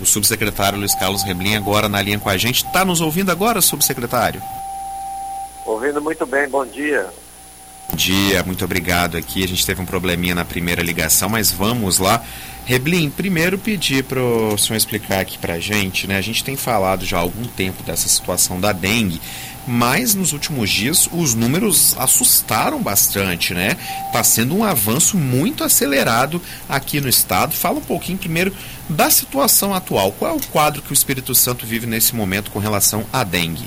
O subsecretário Luiz Carlos Reblin agora na linha com a gente. Está nos ouvindo agora, subsecretário? Ouvindo muito bem, bom dia. Bom dia, muito obrigado aqui. A gente teve um probleminha na primeira ligação, mas vamos lá. Reblin, primeiro pedir para o senhor explicar aqui para a gente, né? A gente tem falado já há algum tempo dessa situação da dengue, mas nos últimos dias os números assustaram bastante, né? Está sendo um avanço muito acelerado aqui no estado. Fala um pouquinho primeiro da situação atual. Qual é o quadro que o Espírito Santo vive nesse momento com relação à dengue?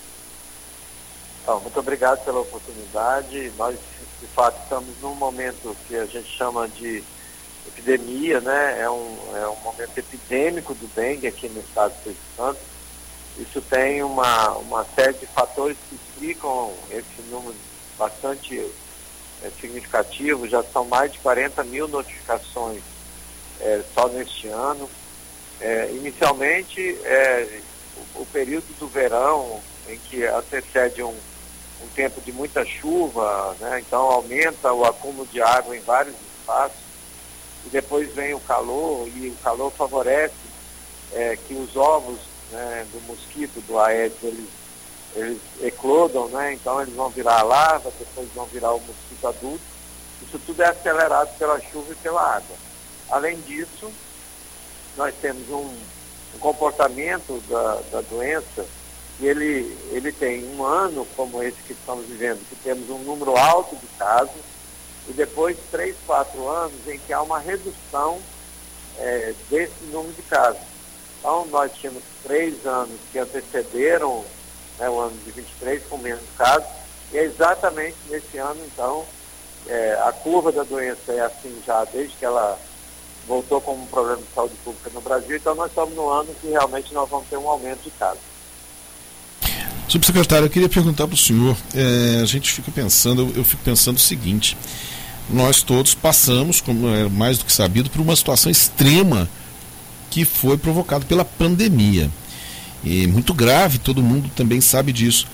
Então, muito obrigado pela oportunidade. Nós, de fato, estamos num momento que a gente chama de epidemia, né? É um momento epidêmico do dengue aqui no estado do Espírito Santo. Isso tem uma série de fatores que explicam esse número bastante significativo. Já são mais de 40 mil notificações só neste ano. Inicialmente, o período do verão, em que antecede um tempo de muita chuva, né? Então aumenta o acúmulo de água em vários espaços, e depois vem o calor, e o calor favorece que os ovos, né, do mosquito, do Aedes, eles eclodam, né? Então eles vão virar a larva, depois vão virar o mosquito adulto. Isso tudo é acelerado pela chuva e pela água. Além disso, nós temos um comportamento da doença, e ele tem um ano como esse que estamos vivendo, que temos um número alto de casos, e depois 3, 4 anos em que há uma redução desse número de casos. Então, nós tínhamos 3 anos que antecederam, né, o ano de 23 com menos casos, e é exatamente nesse ano, então, a curva da doença é assim já desde que ela voltou como um problema de saúde pública no Brasil. Então nós estamos no ano que realmente nós vamos ter um aumento de casos. Subsecretário, eu queria perguntar para o senhor, eu fico pensando o seguinte: nós todos passamos, como é mais do que sabido, por uma situação extrema que foi provocada pela pandemia, e muito grave, todo mundo também sabe disso.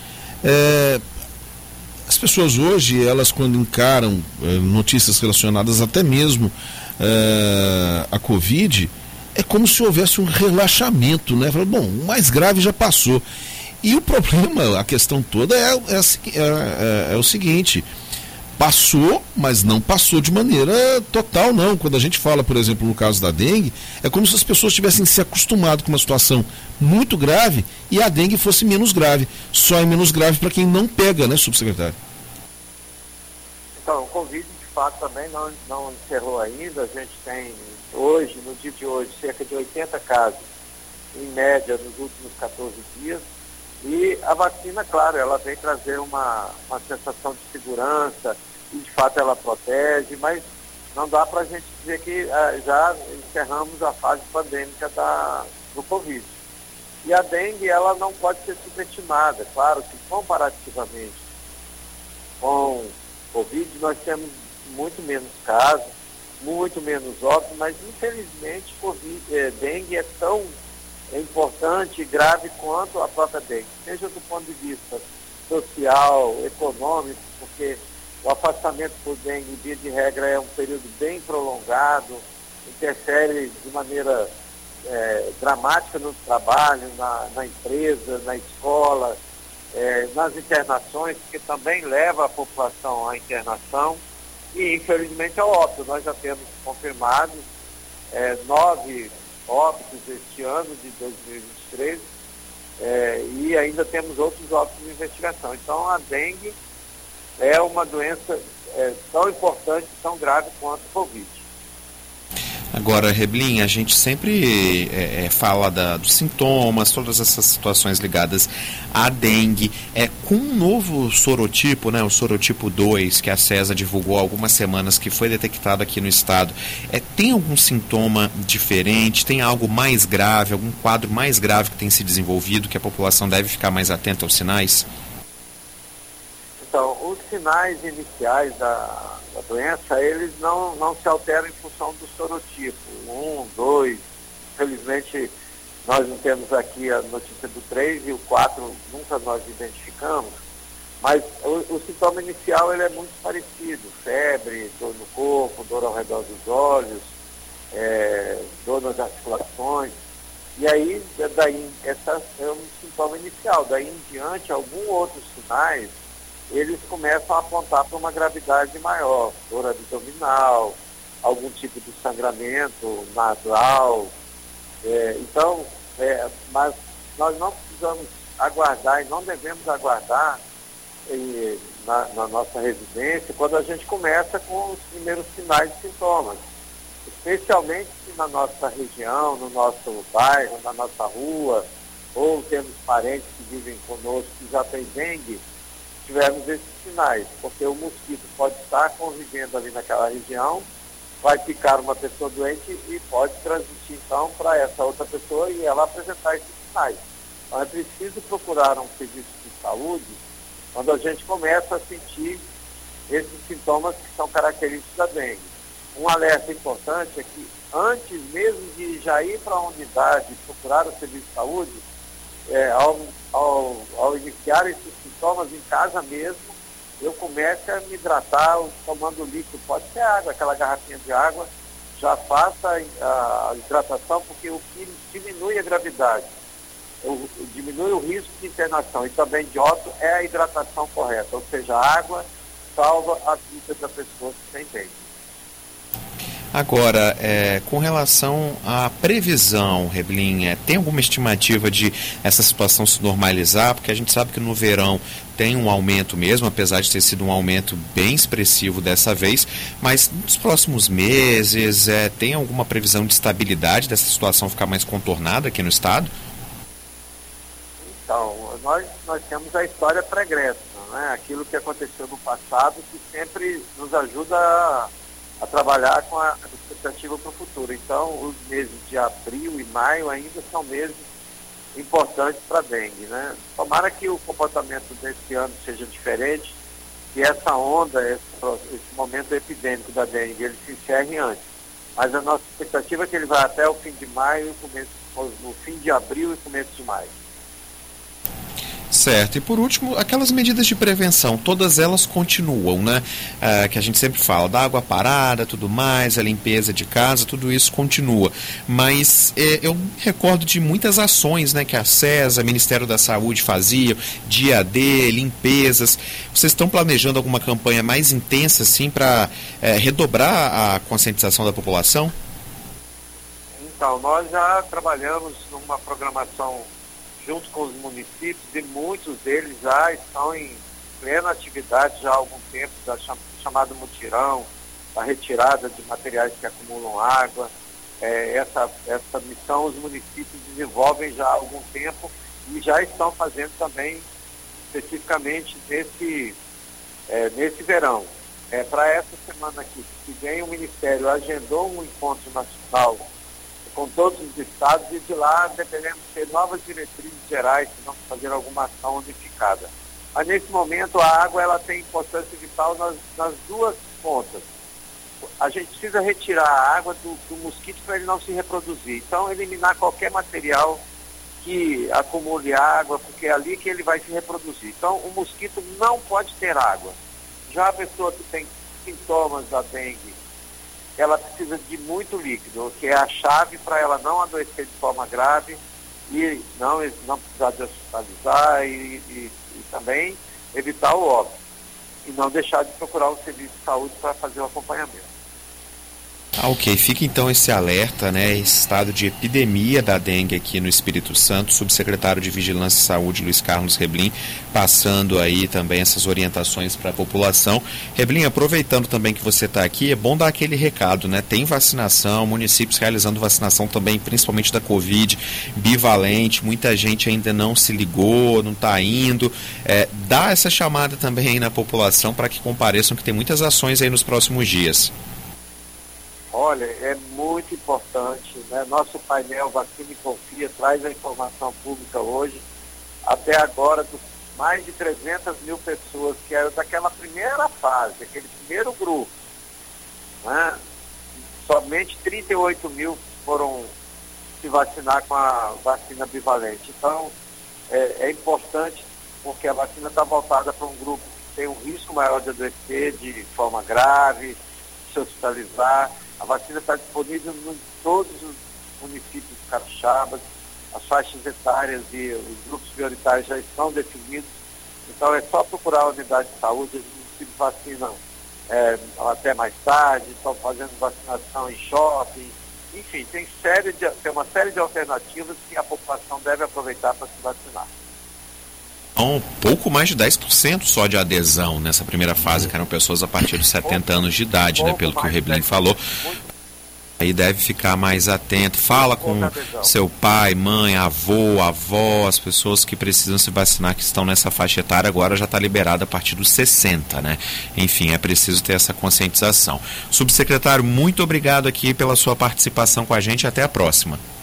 As pessoas hoje, elas quando encaram notícias relacionadas até mesmo à Covid, é como se houvesse um relaxamento, né? Bom, o mais grave já passou. E o problema, a questão toda é o seguinte: passou, mas não passou de maneira total, não. Quando a gente fala, por exemplo, no caso da dengue, é como se as pessoas tivessem se acostumado com uma situação muito grave e a dengue fosse menos grave. Só é menos grave para quem não pega, né, subsecretário? Então, o Covid, de fato, também não encerrou ainda. A gente tem hoje, no dia de hoje, cerca de 80 casos, em média, nos últimos 14 dias. E a vacina, claro, ela vem trazer uma sensação de segurança, e de fato ela protege, mas não dá para a gente dizer que já encerramos a fase pandêmica do Covid. E a dengue, ela não pode ser subestimada. Claro que comparativamente com Covid, nós temos muito menos casos, muito menos óbitos, mas infelizmente dengue é tão importante e grave quanto a própria dengue, seja do ponto de vista social, econômico, porque o afastamento por dengue, via de regra, é um período bem prolongado, interfere de maneira dramática no trabalho, na empresa, na escola, nas internações, que também leva a população à internação, e infelizmente ao óbito. Nós já temos confirmados 9 óbitos este ano de 2023, e ainda temos outros óbitos de investigação. Então a dengue é uma doença tão importante, tão grave quanto o Covid. Agora, Reblin, a gente sempre fala dos sintomas, todas essas situações ligadas à dengue. Com um novo sorotipo, né, o sorotipo 2, que a CESA divulgou há algumas semanas, que foi detectado aqui no estado, tem algum sintoma diferente? Tem algo mais grave, algum quadro mais grave que tem se desenvolvido, que a população deve ficar mais atenta aos sinais? Então, os sinais iniciais da doença, eles não se alteram em função do sorotipo, 1, 2, infelizmente nós não temos aqui a notícia do 3 e o 4 nunca nós identificamos, mas o sintoma inicial ele é muito parecido: febre, dor no corpo, dor ao redor dos olhos, dor nas articulações, E aí, daí, essa é um sintoma inicial. Daí em diante, alguns outros sinais, eles começam a apontar para uma gravidade maior, dor abdominal, algum tipo de sangramento nasal. Mas nós não precisamos aguardar e não devemos aguardar na nossa residência quando a gente começa com os primeiros sinais e sintomas. Especialmente se na nossa região, no nosso bairro, na nossa rua, ou temos parentes que vivem conosco que já têm dengue, tivermos esses sinais, porque o mosquito pode estar convivendo ali naquela região, vai picar uma pessoa doente e pode transmitir então para essa outra pessoa e ela apresentar esses sinais. Então é preciso procurar um serviço de saúde quando a gente começa a sentir esses sintomas que são característicos da dengue. Um alerta importante é que antes mesmo de já ir para a unidade procurar o serviço de saúde, ao iniciar esses sintomas em casa mesmo, eu começo a me hidratar tomando líquido, pode ser água, aquela garrafinha de água, já faça a hidratação, porque o que diminui a gravidade, diminui o risco de internação e também de óbito é a hidratação correta, ou seja, a água salva a vida da pessoa que tem dengue. Agora, com relação à previsão, Reblin, tem alguma estimativa de essa situação se normalizar? Porque a gente sabe que no verão tem um aumento mesmo, apesar de ter sido um aumento bem expressivo dessa vez, mas nos próximos meses tem alguma previsão de estabilidade dessa situação ficar mais contornada aqui no estado? Então, nós temos a história pregressa, né? Aquilo que aconteceu no passado que sempre nos ajuda a trabalhar com a expectativa para o futuro. Então, os meses de abril e maio ainda são meses importantes para a dengue, né? Tomara que o comportamento desse ano seja diferente, que essa onda, esse momento epidêmico da dengue, ele se encerre antes. Mas a nossa expectativa é que ele vá até o fim de maio, no fim de abril e começo de maio. Certo, e por último, aquelas medidas de prevenção, todas elas continuam, né? Que a gente sempre fala, da água parada, tudo mais, a limpeza de casa, tudo isso continua. Mas eu me recordo de muitas ações, né, que a CESA, Ministério da Saúde fazia, dia D, limpezas. Vocês estão planejando alguma campanha mais intensa, assim, para redobrar a conscientização da população? Então, nós já trabalhamos numa programação junto com os municípios, e muitos deles já estão em plena atividade já há algum tempo, da chamado mutirão, da retirada de materiais que acumulam água. Essa missão os municípios desenvolvem já há algum tempo e já estão fazendo também especificamente nesse verão. Para essa semana aqui, que vem, o Ministério agendou um encontro nacional com todos os estados e de lá devemos ter novas diretrizes gerais que vão fazer alguma ação unificada. Mas nesse momento a água ela tem importância vital nas duas pontas. A gente precisa retirar a água do mosquito para ele não se reproduzir. Então eliminar qualquer material que acumule água, porque é ali que ele vai se reproduzir. Então o mosquito não pode ter água. Já a pessoa que tem sintomas da dengue, ela precisa de muito líquido, que é a chave para ela não adoecer de forma grave e não precisar de hospitalizar e também evitar o óbito. E não deixar de procurar um serviço de saúde para fazer o acompanhamento. Ok, fica então esse alerta, né, esse estado de epidemia da dengue aqui no Espírito Santo, subsecretário de Vigilância e Saúde, Luiz Carlos Reblin, passando aí também essas orientações para a população. Reblin, aproveitando também que você está aqui, é bom dar aquele recado, né, tem vacinação, municípios realizando vacinação também, principalmente da Covid, bivalente, muita gente ainda não se ligou, não está indo, dá essa chamada também aí na população para que compareçam, que tem muitas ações aí nos próximos dias. Olha, é muito importante, né? Nosso painel Vacina e Confia traz a informação pública hoje. Até agora, dos mais de 300 mil pessoas que eram daquela primeira fase, aquele primeiro grupo, né? Somente 38 mil foram se vacinar com a vacina bivalente. Então, é importante porque a vacina está voltada para um grupo que tem um risco maior de adoecer de forma grave, se hospitalizar. A vacina está disponível em todos os municípios capixabas as faixas etárias e os grupos prioritários já estão definidos. Então é só procurar a unidade de saúde, os municípios vacinam até mais tarde, estão fazendo vacinação em shopping, enfim, tem uma série de alternativas que a população deve aproveitar para se vacinar. Um pouco mais de 10% só de adesão nessa primeira fase, que eram pessoas a partir dos 70 anos de idade, né, pelo que o Reblin falou. Aí deve ficar mais atento, fala com seu pai, mãe, avô, avó, as pessoas que precisam se vacinar, que estão nessa faixa etária, agora já está liberada a partir dos 60, né? Enfim, é preciso ter essa conscientização. Subsecretário, muito obrigado aqui pela sua participação com a gente, até a próxima.